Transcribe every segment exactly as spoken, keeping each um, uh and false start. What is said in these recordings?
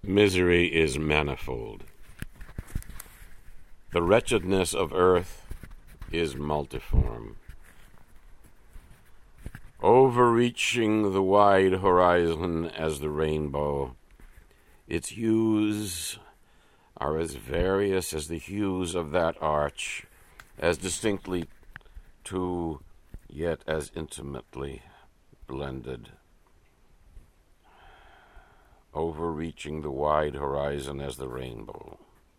Misery is manifold. The wretchedness of earth is multiform. Overreaching the wide horizon as the rainbow, its hues are as various as the hues of that arch, as distinctly too, yet as intimately blended. Overreaching the wide horizon as the rainbow.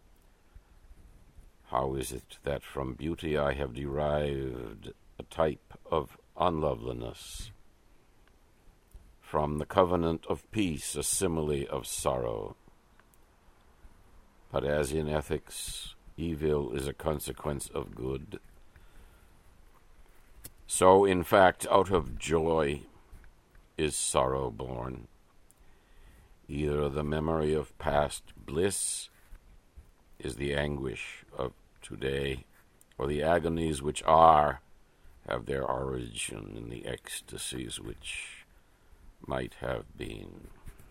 How is it that from beauty I have derived a type of unloveliness, from the covenant of peace a simile of sorrow? But as in ethics evil is a consequence of good, so in fact out of joy is sorrow born. Either the memory of past bliss is the anguish of today, or the agonies which are have their origin in the ecstasies which might have been.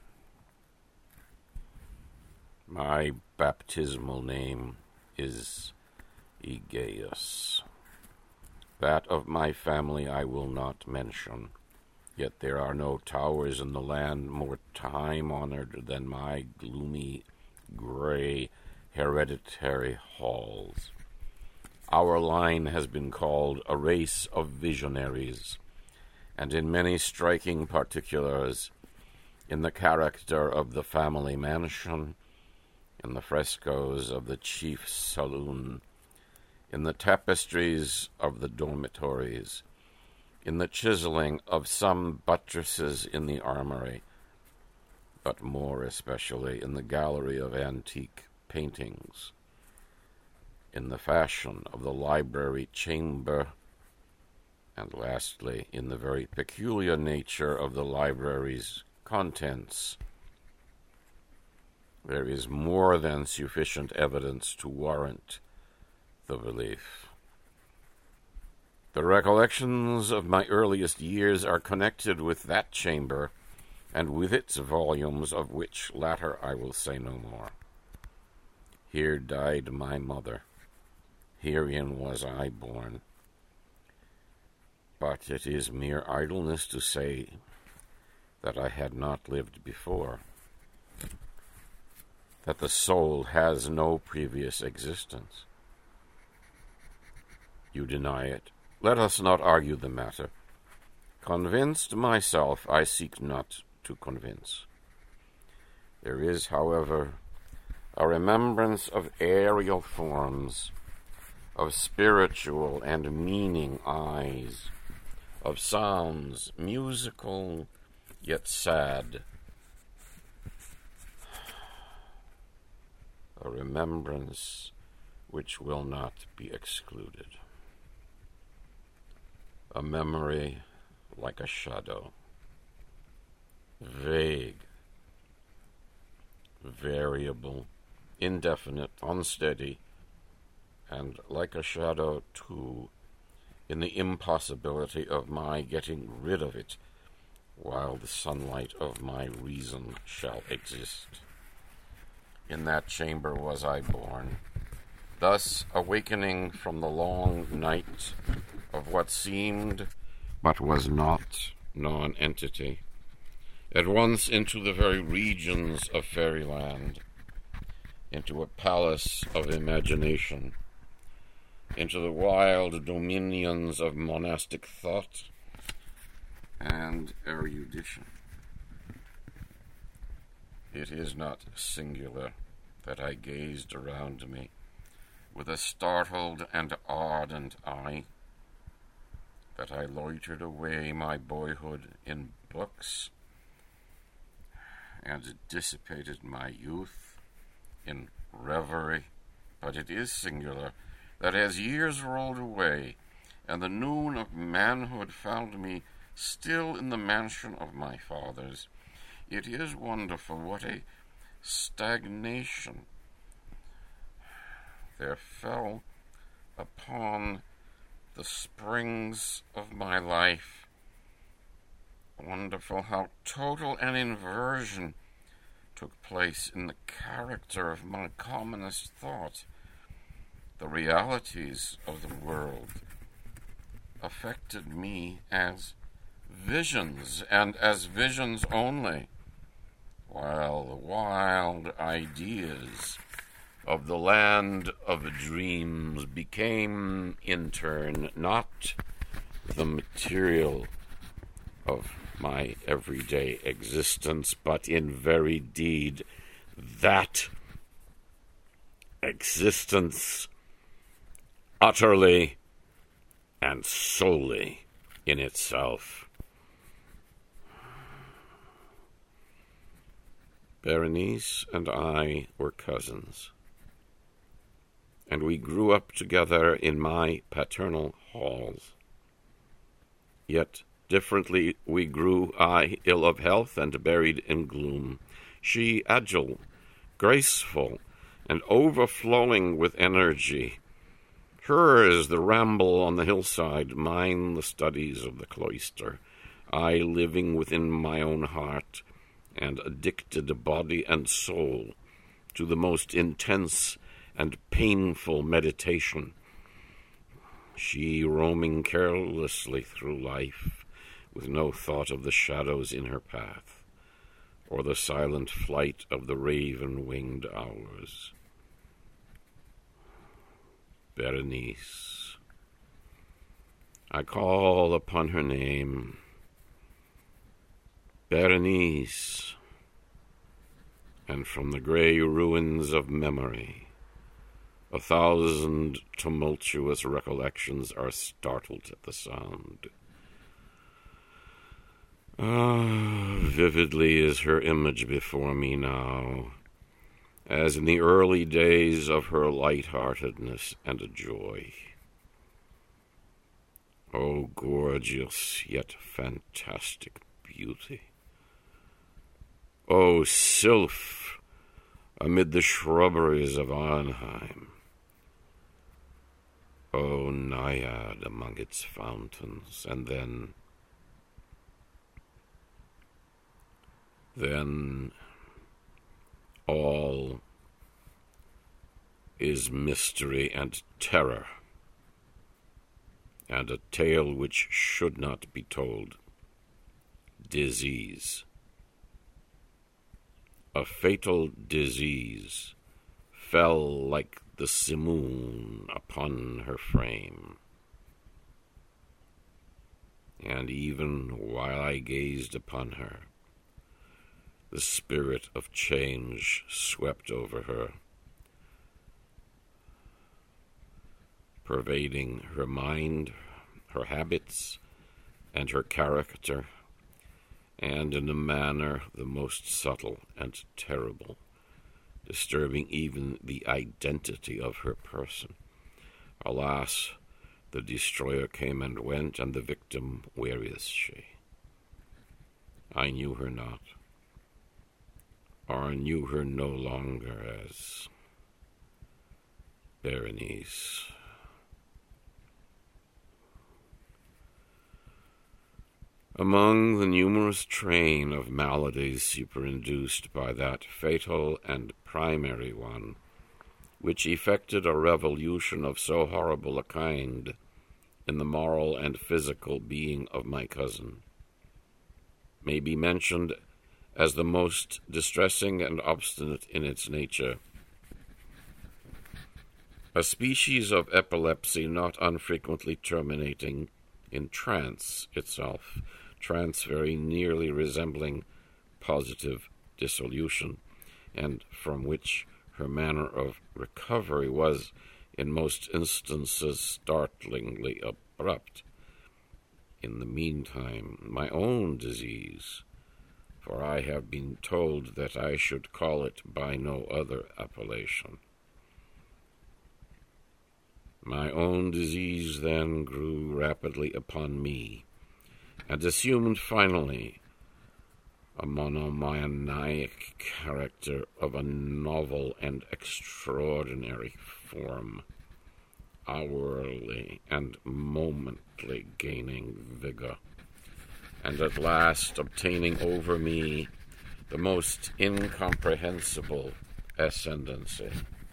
My baptismal name is Aegeus. That of my family I will not mention. Yet there are no towers in the land more time-honored than my gloomy, gray, hereditary halls. Our line has been called a race of visionaries, and in many striking particulars, in the character of the family mansion, in the frescoes of the chief saloon, in the tapestries of the dormitories, in the chiseling of some buttresses in the armory, but more especially in the gallery of antique paintings, in the fashion of the library chamber, and lastly, in the very peculiar nature of the library's contents. There is more than sufficient evidence to warrant the belief. The recollections of my earliest years are connected with that chamber, and with its volumes, of which latter I will say no more. Here died my mother. Herein was I born. But it is mere idleness to say that I had not lived before, that the soul has no previous existence. You deny it. Let us not argue the matter. Convinced myself, I seek not to convince. There is, however, a remembrance of aerial forms, of spiritual and meaning eyes, of sounds musical yet sad, a remembrance which will not be excluded. A memory like a shadow, vague, variable, indefinite, unsteady, and like a shadow, too, in the impossibility of my getting rid of it while the sunlight of my reason shall exist. In that chamber was I born, thus awakening from the long night of what seemed but was not non-entity, at once into the very regions of fairyland, into a palace of imagination, into the wild dominions of monastic thought and erudition. It is not singular that I gazed around me with a startled and ardent eye, that I loitered away my boyhood in books, and dissipated my youth in reverie. But it is singular that as years rolled away, and the noon of manhood found me still in the mansion of my fathers, it is wonderful what a stagnation there fell upon the springs of my life. Wonderful how total an inversion took place in the character of my commonest thought. The realities of the world affected me as visions, and as visions only, while the wild ideas of the land of dreams became, in turn, not the material of my everyday existence, but in very deed that existence utterly and solely in itself. Berenice and I were cousins, and we grew up together in my paternal halls. Yet differently we grew, I ill of health and buried in gloom, she agile, graceful, and overflowing with energy. Hers the ramble on the hillside, mine the studies of the cloister, I living within my own heart, and addicted body and soul to the most intense and painful meditation. She roaming carelessly through life, with no thought of the shadows in her path, or the silent flight of the raven-winged hours. Berenice. I call upon her name. Berenice. And from the grey ruins of memory, a thousand tumultuous recollections are startled at the sound. Ah, vividly is her image before me now, as in the early days of her light-heartedness and joy. O gorgeous yet fantastic beauty! O sylph amid the shrubberies of Arnheim! O naiad among its fountains! And then, then all is mystery and terror, and a tale which should not be told. Disease. A fatal disease fell like the simoon upon her frame, and even while I gazed upon her, the spirit of change swept over her, pervading her mind, her habits, and her character, and in a manner the most subtle and terrible, disturbing even the identity of her person. Alas, the destroyer came and went, and the victim, where is she? I knew her not, or knew her no longer as Berenice. Among the numerous train of maladies superinduced by that fatal and primary one, which effected a revolution of so horrible a kind in the moral and physical being of my cousin, may be mentioned as the most distressing and obstinate in its nature, a species of epilepsy not unfrequently terminating in trance itself, trance very nearly resembling positive dissolution, and from which her manner of recovery was, in most instances, startlingly abrupt. In the meantime, my own disease, for I have been told that I should call it by no other appellation, my own disease then grew rapidly upon me, and assumed finally a monomaniac character of a novel and extraordinary form, hourly and momently gaining vigor, and at last obtaining over me the most incomprehensible ascendancy.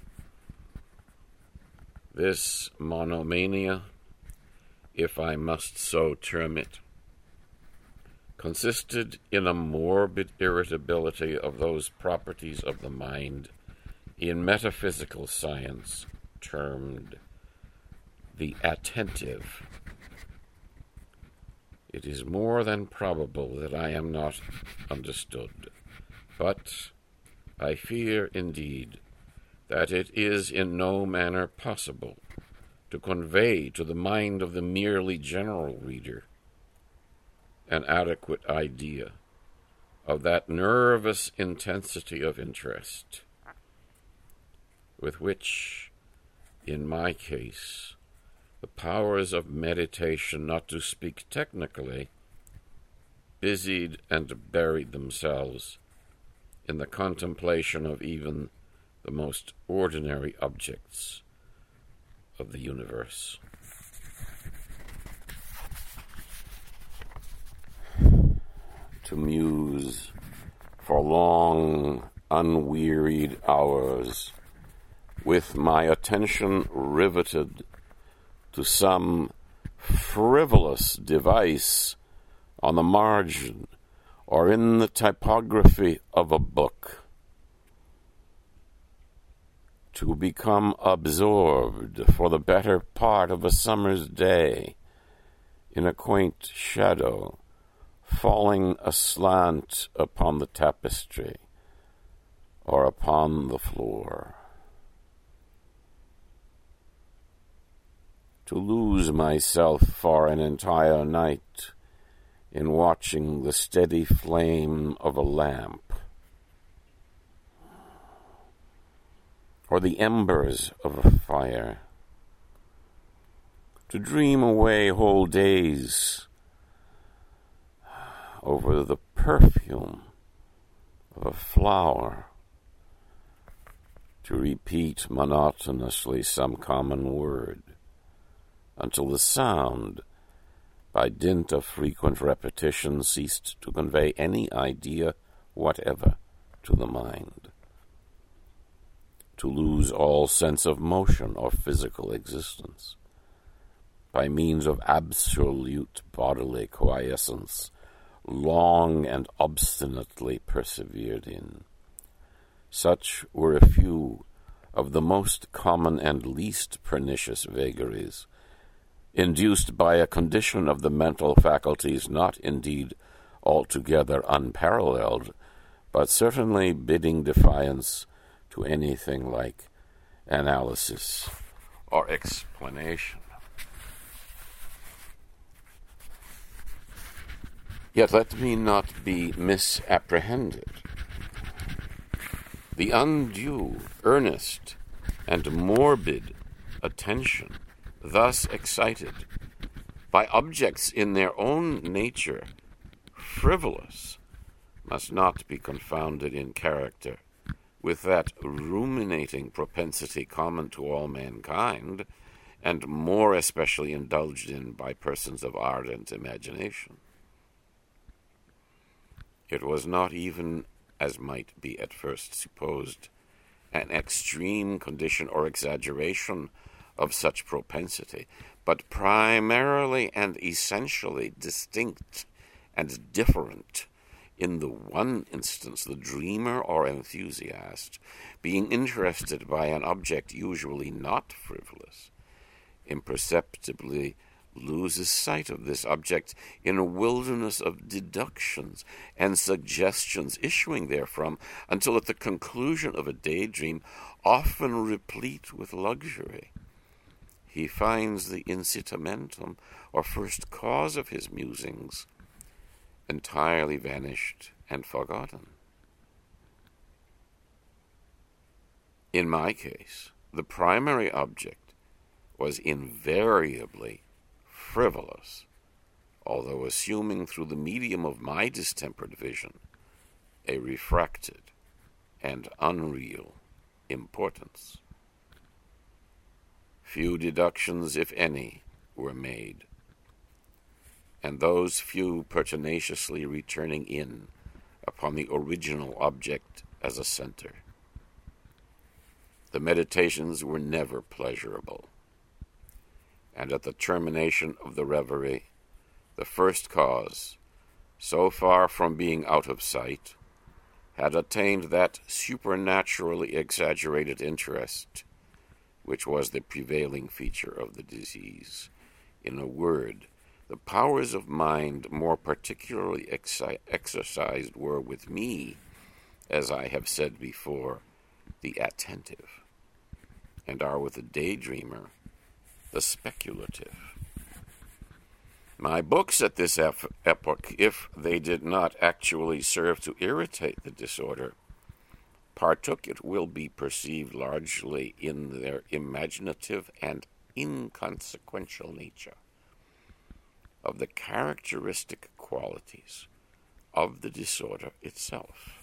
This monomania, if I must so term it, consisted in a morbid irritability of those properties of the mind in metaphysical science termed the attentive. It is more than probable that I am not understood, but I fear indeed that it is in no manner possible to convey to the mind of the merely general reader an adequate idea of that nervous intensity of interest with which, in my case, the powers of meditation, not to speak technically, busied and buried themselves in the contemplation of even the most ordinary objects of the universe. To muse for long, unwearied hours, with my attention riveted to some frivolous device on the margin or in the typography of a book. To become absorbed for the better part of a summer's day in a quaint shadow falling aslant upon the tapestry or upon the floor. To lose myself for an entire night in watching the steady flame of a lamp, or the embers of a fire. To dream away whole days over the perfume of a flower, to repeat monotonously some common word, until the sound, by dint of frequent repetition, ceased to convey any idea whatever to the mind. To lose all sense of motion or physical existence, by means of absolute bodily quiescence, long and obstinately persevered in. Such were a few of the most common and least pernicious vagaries, induced by a condition of the mental faculties not indeed altogether unparalleled, but certainly bidding defiance to anything like analysis or explanation. Yet let me not be misapprehended. The undue, earnest, and morbid attention thus excited by objects in their own nature frivolous must not be confounded in character with that ruminating propensity common to all mankind, and more especially indulged in by persons of ardent imagination. It was not even, as might be at first supposed, an extreme condition or exaggeration of such propensity, but primarily and essentially distinct and different. In the one instance, the dreamer or enthusiast, being interested by an object usually not frivolous, imperceptibly loses sight of this object in a wilderness of deductions and suggestions issuing therefrom, until at the conclusion of a daydream, often replete with luxury, he finds the incitamentum, or first cause of his musings, entirely vanished and forgotten. In my case, the primary object was invariably frivolous, although assuming through the medium of my distempered vision a refracted and unreal importance. Few deductions, if any, were made, and those few pertinaciously returning in upon the original object as a center. The meditations were never pleasurable, and at the termination of the reverie, the first cause, so far from being out of sight, had attained that supernaturally exaggerated interest which was the prevailing feature of the disease. In a word, the powers of mind more particularly exi- exercised were with me, as I have said before, the attentive, and are with the daydreamer, the speculative. My books at this ep- epoch, if they did not actually serve to irritate the disorder, partook, it will be perceived, largely in their imaginative and inconsequential nature of the characteristic qualities of the disorder itself.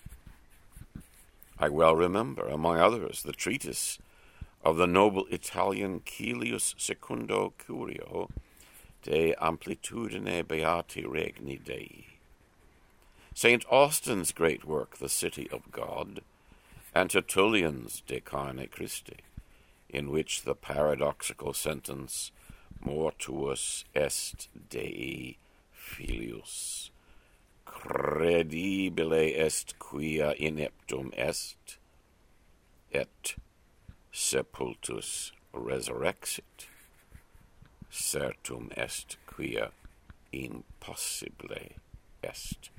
I well remember, among others, the treatise of the noble Italian Caelius Secundo Curio de Amplitudine Beati Regni Dei, Saint Austin's great work, The City of God, and Tertullian's De Carne Christi, in which the paradoxical sentence Mortuus est Dei filius, credibile est quia ineptum est, et sepultus resurrexit, certum est quia impossibile est,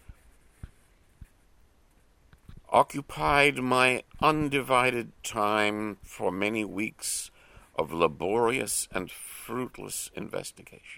occupied my undivided time for many weeks of laborious and fruitless investigation.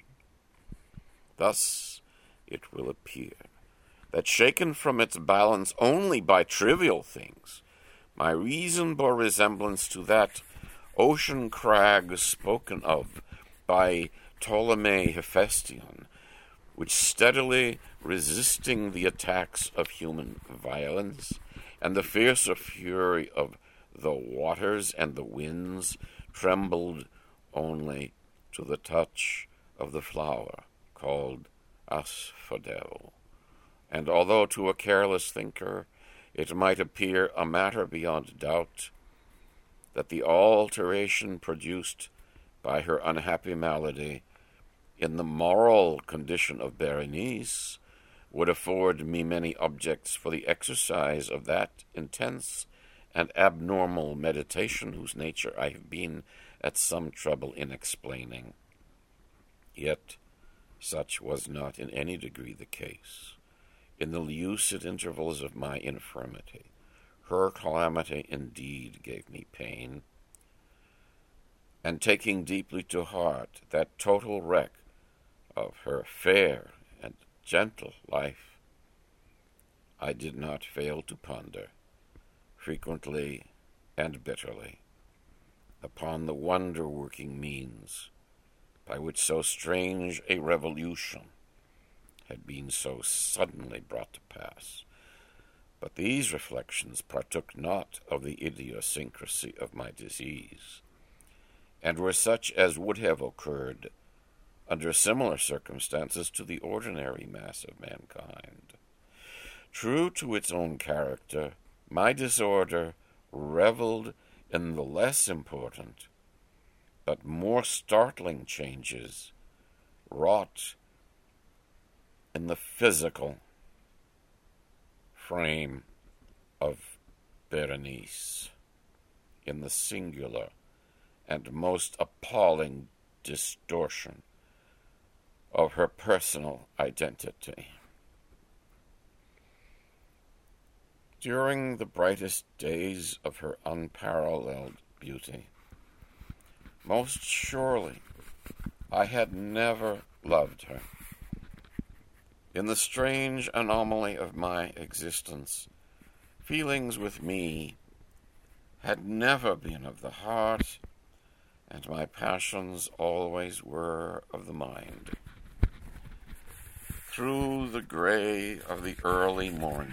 Thus it will appear that, shaken from its balance only by trivial things, my reason bore resemblance to that ocean crag spoken of by Ptolemy Hephaestion, which, steadily resisting the attacks of human violence and the fiercer fury of the waters and the winds, trembled only to the touch of the flower called asphodel. And although to a careless thinker it might appear a matter beyond doubt that the alteration produced by her unhappy malady in the moral condition of Berenice would afford me many objects for the exercise of that intense and abnormal meditation whose nature I have been at some trouble in explaining, yet such was not in any degree the case. In the lucid intervals of my infirmity, her calamity indeed gave me pain, and taking deeply to heart that total wreck of her fair and gentle life, I did not fail to ponder, frequently and bitterly, upon the wonder-working means by which so strange a revolution had been so suddenly brought to pass. But these reflections partook not of the idiosyncrasy of my disease, and were such as would have occurred under similar circumstances to the ordinary mass of mankind. True to its own character, my disorder reveled in the less important but more startling changes wrought in the physical frame of Berenice, in the singular and most appalling distortion of her personal identity. During the brightest days of her unparalleled beauty, most surely I had never loved her. In the strange anomaly of my existence, feelings with me had never been of the heart, and my passions always were of the mind. Through the gray of the early morning,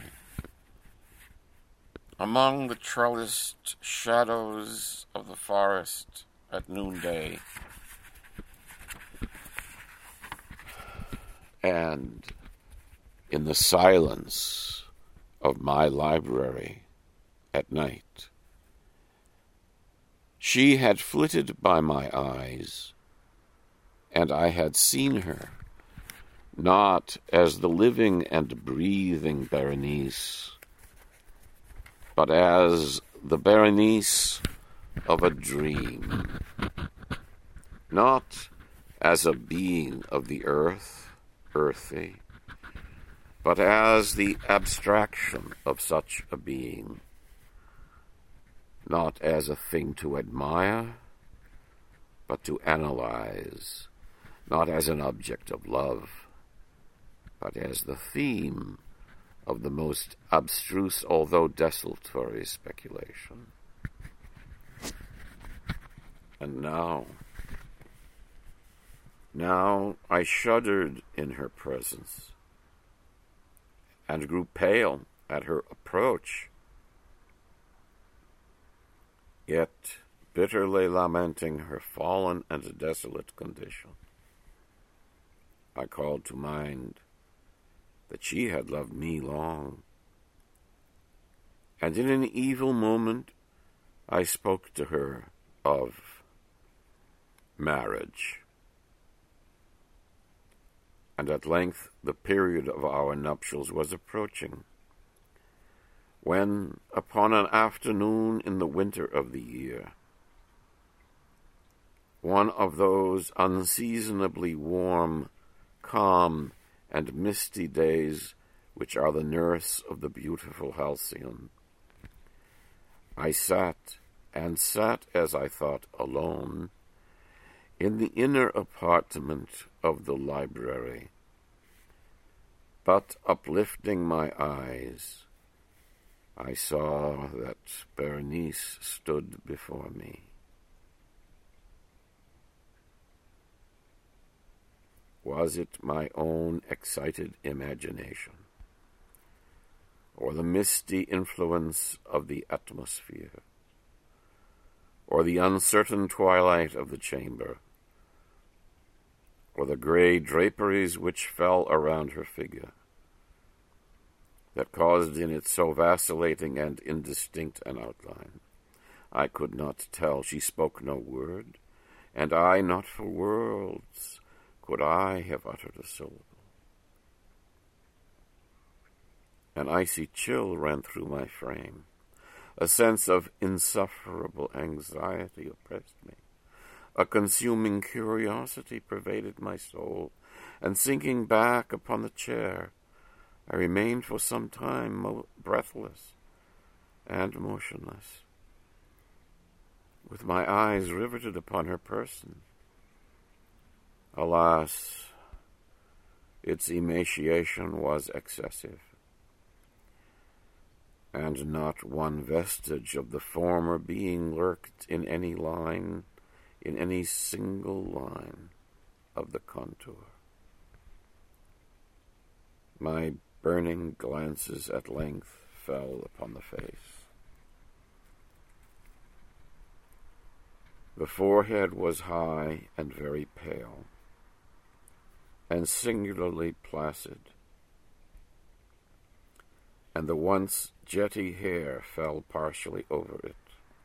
among the trellised shadows of the forest at noonday, and in the silence of my library at night. She had flitted by my eyes, and I had seen her, not as the living and breathing Berenice, but as the Berenice of a dream, not as a being of the earth, earthy, but as the abstraction of such a being, not as a thing to admire, but to analyze, not as an object of love, but as the theme of the most abstruse, although desultory, speculation. And now, now I shuddered in her presence, and grew pale at her approach, yet bitterly lamenting her fallen and desolate condition. I called to mind that she had loved me long, and in an evil moment I spoke to her of marriage. And at length the period of our nuptials was approaching, when, upon an afternoon in the winter of the year, one of those unseasonably warm, calm, and misty days which are the nurse of the beautiful Halcyon, I sat, and sat, as I thought, alone, in the inner apartment of the library, but uplifting my eyes, I saw that Berenice stood before me. Was it my own excited imagination, or the misty influence of the atmosphere, or the uncertain twilight of the chamber, or the grey draperies which fell around her figure, that caused in it so vacillating and indistinct an outline? I could not tell. She spoke no word, and I, not for worlds, could I have uttered a syllable. An icy chill ran through my frame. A sense of insufferable anxiety oppressed me. A consuming curiosity pervaded my soul, and sinking back upon the chair, I remained for some time mo- breathless and motionless, with my eyes riveted upon her person. Alas, its emaciation was excessive, and not one vestige of the former being lurked in any line, in any single line of the contour. My burning glances at length fell upon the face. The forehead was high and very pale, and singularly placid, and the once jetty hair fell partially over it,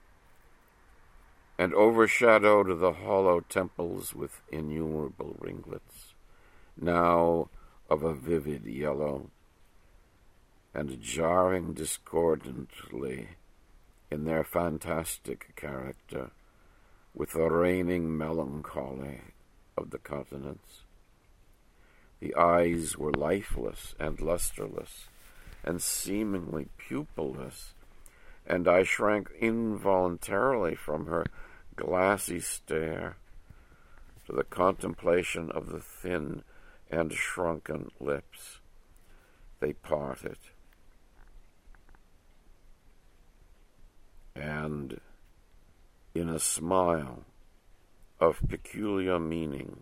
and overshadowed the hollow temples with innumerable ringlets, now of a vivid yellow, and jarring discordantly in their fantastic character with the reigning melancholy of the countenance. The eyes were lifeless and lustreless, and seemingly pupilless, and I shrank involuntarily from her glassy stare to the contemplation of the thin and shrunken lips. They parted, and in a smile of peculiar meaning,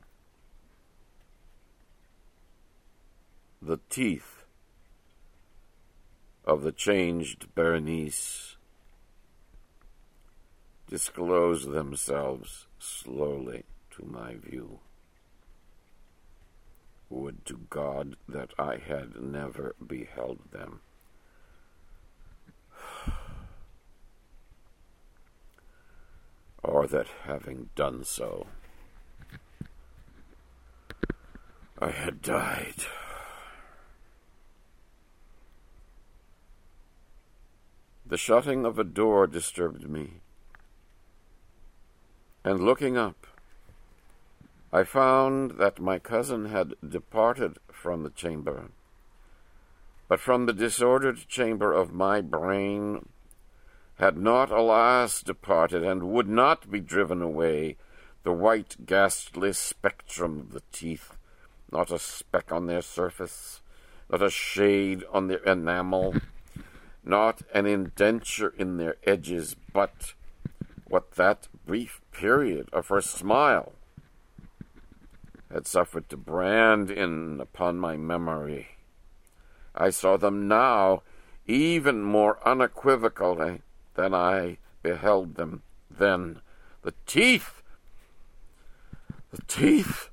the teeth of the changed Berenice disclosed themselves slowly to my view. Would to God that I had never beheld them. Or that, having done so, I had died. The shutting of a door disturbed me, and looking up, I found that my cousin had departed from the chamber, but from the disordered chamber of my brain had not, alas, departed, and would not be driven away, the white ghastly spectrum of the teeth, not a speck on their surface, not a shade on their enamel, not an indenture in their edges, but what that brief period of her smile had suffered to brand in upon my memory. I saw them now even more unequivocally than I beheld them then. The teeth! The teeth!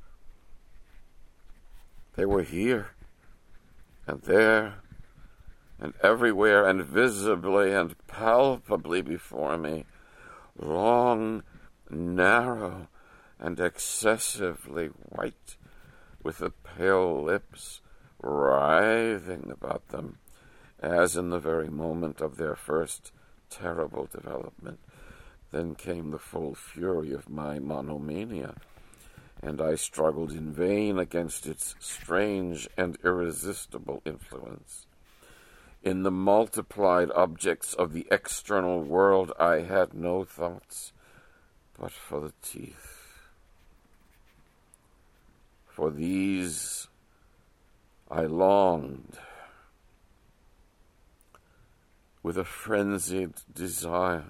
They were here, and there, and everywhere, and visibly and palpably before me, long, narrow, and excessively white, with the pale lips writhing about them, as in the very moment of their first terrible development. Then came the full fury of my monomania, and I struggled in vain against its strange and irresistible influence. In the multiplied objects of the external world I had no thoughts but for the teeth. For these I longed with a frenzied desire.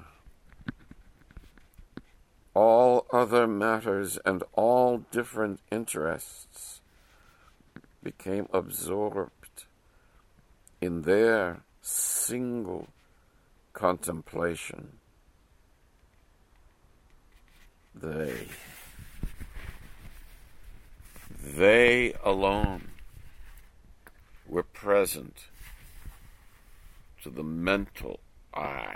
All other matters and all different interests became absorbed in their single contemplation. They, they alone were present to the mental eye.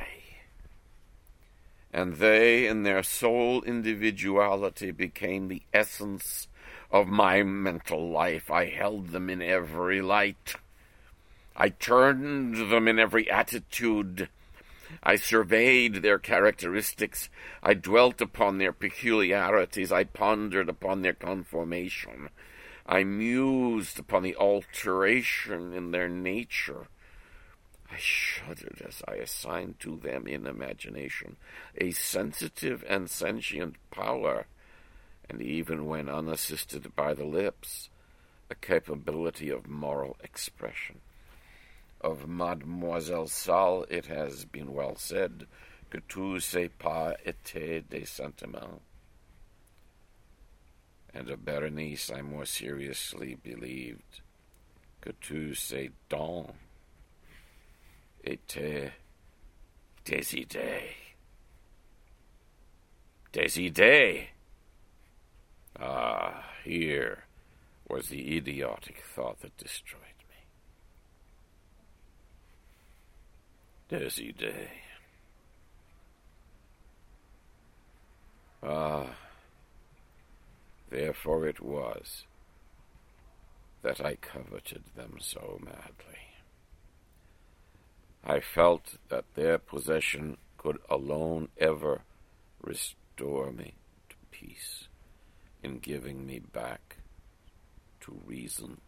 And they, in their sole individuality, became the essence of my mental life. I held them in every light. I turned them in every attitude. I surveyed their characteristics. I dwelt upon their peculiarities. I pondered upon their conformation. I mused upon the alteration in their nature. I shuddered as I assigned to them in imagination a sensitive and sentient power, and even when unassisted by the lips, a capability of moral expression. Of Mademoiselle Salle it has been well said, que tous ses pas étaient des sentiments. And of Berenice I more seriously believed, que tous ses dons étaient des idées. Des idées! Ah, here was the idiotic thought that destroyed me. Des idées. Ah, therefore it was that I coveted them so madly. I felt that their possession could alone ever restore me to peace in giving me back to reason.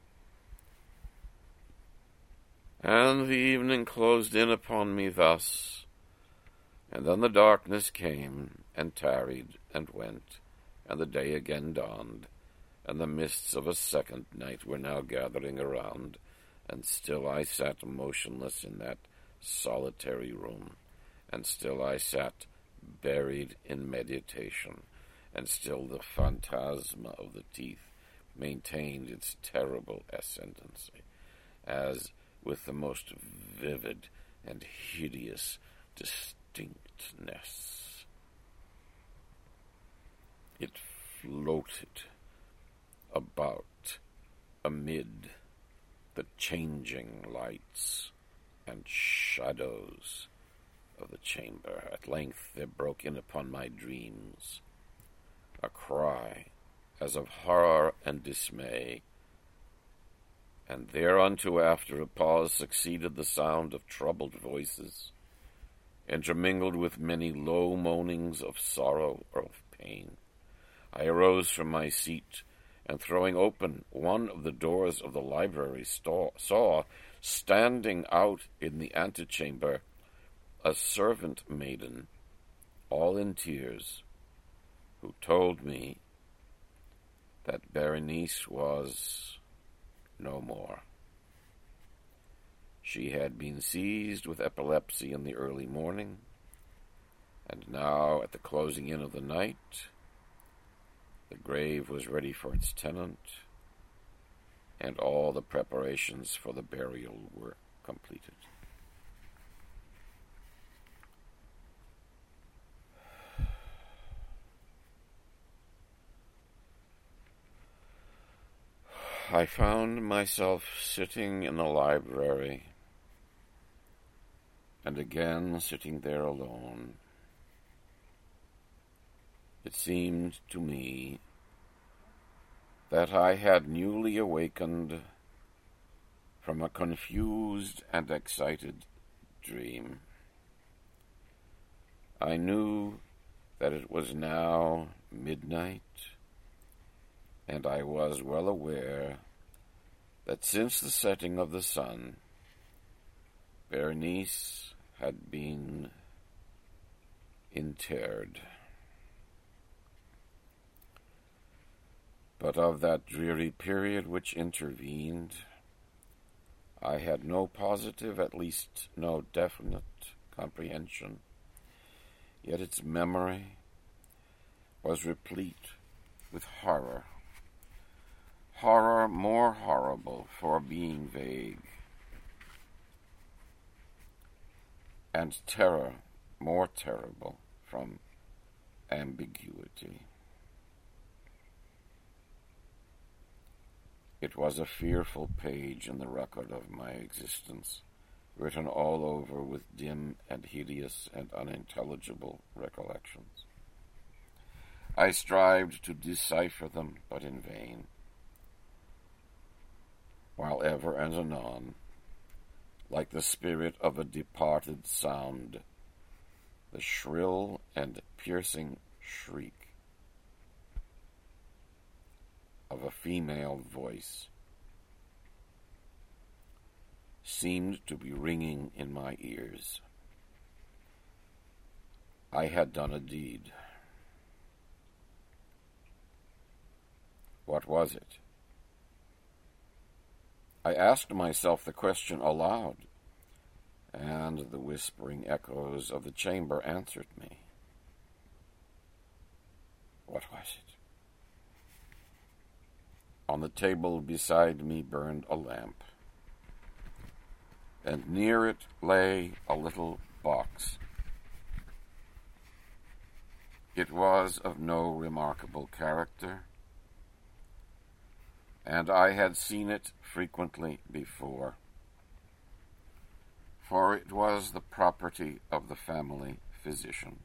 And the evening closed in upon me thus, and then the darkness came and tarried and went, and the day again dawned, and the mists of a second night were now gathering around, and still I sat motionless in that solitary room, and still I sat buried in meditation, and still the phantasma of the teeth maintained its terrible ascendancy, as with the most vivid and hideous distinctness it floated about amid the changing lights and shadows of the chamber. At length there broke in upon my dreams a cry as of horror and dismay, and thereunto after a pause succeeded the sound of troubled voices, intermingled with many low moanings of sorrow or of pain. I arose from my seat, and throwing open one of the doors of the library, saw, saw standing out in the antechamber, a servant maiden, all in tears, who told me that Berenice was no more. She had been seized with epilepsy in the early morning, and now, at the closing in of the night, the grave was ready for its tenant, and all the preparations for the burial were completed. I found myself sitting in the library, and again sitting there alone. It seemed to me that I had newly awakened from a confused and excited dream. I knew that it was now midnight, and I was well aware that since the setting of the sun, Berenice had been interred. But of that dreary period which intervened, I had no positive, at least no definite, comprehension. Yet its memory was replete with horror, horror more horrible for being vague, and terror more terrible from ambiguity. It was a fearful page in the record of my existence, written all over with dim and hideous and unintelligible recollections. I strived to decipher them, but in vain, while ever and anon, like the spirit of a departed sound, the shrill and piercing shriek of a female voice seemed to be ringing in my ears. I had done a deed. What was it? I asked myself the question aloud, and the whispering echoes of the chamber answered me. What was it? On the table beside me burned a lamp, and near it lay a little box. It was of no remarkable character, and I had seen it frequently before, for it was the property of the family physician.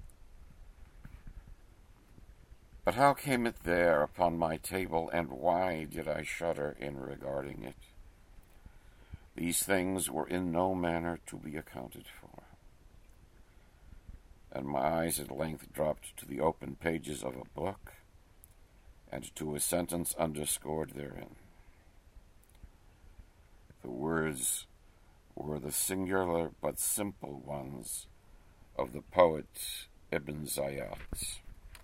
But how came it there upon my table, and why did I shudder in regarding it? These things were in no manner to be accounted for, and my eyes at length dropped to the open pages of a book, and to a sentence underscored therein. The words were the singular but simple ones of the poet Ibn Zayat.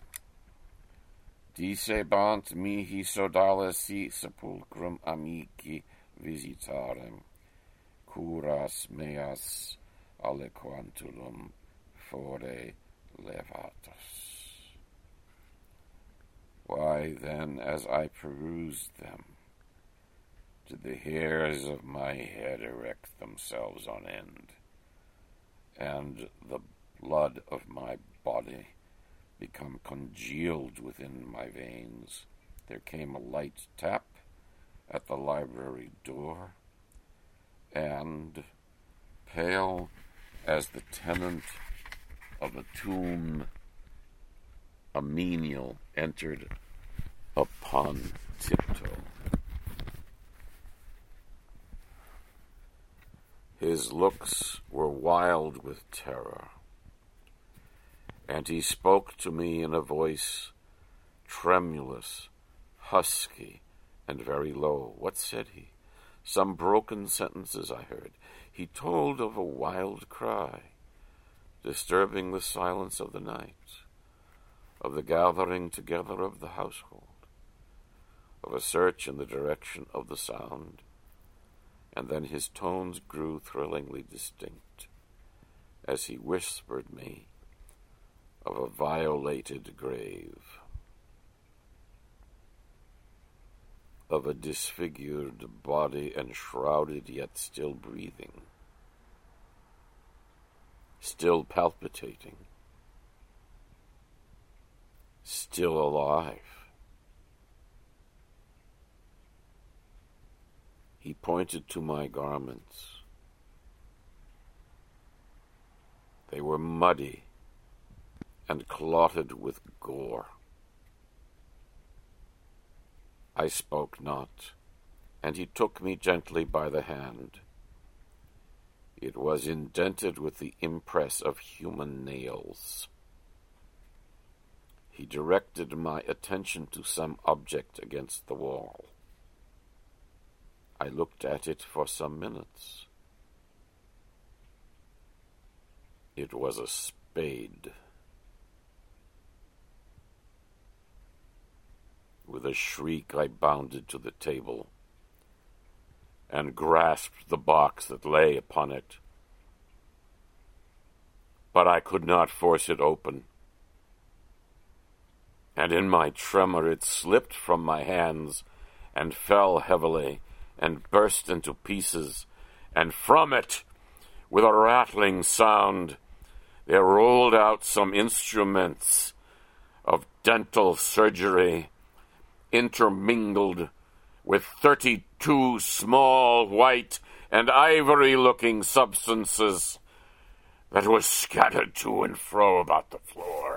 Dicebant mihi sodales si sepulchrum amici visitarem, curas meas aliquantulum fore levatus. Why, then, as I perused them, did the hairs of my head erect themselves on end, and the blood of my body become congealed within my veins? There came a light tap, at the library door, and, pale as the tenant of a tomb, a menial entered upon tiptoe. His looks were wild with terror, and he spoke to me in a voice tremulous, husky, and very low. What said he? Some broken sentences I heard. He told of a wild cry, disturbing the silence of the night, of the gathering together of the household, of a search in the direction of the sound, and then his tones grew thrillingly distinct as he whispered me of a violated grave, of a disfigured body enshrouded yet still breathing, still palpitating, still alive. He pointed to my garments. They were muddy and clotted with gore. I spoke not, and he took me gently by the hand. It was indented with the impress of human nails. He directed my attention to some object against the wall. I looked at it for some minutes. It was a spade. With a shriek, I bounded to the table and grasped the box that lay upon it. But I could not force it open, and in my tremor it slipped from my hands and fell heavily and burst into pieces, and from it, with a rattling sound, there rolled out some instruments of dental surgery, intermingled with thirty-two small white and ivory-looking substances that were scattered to and fro about the floor.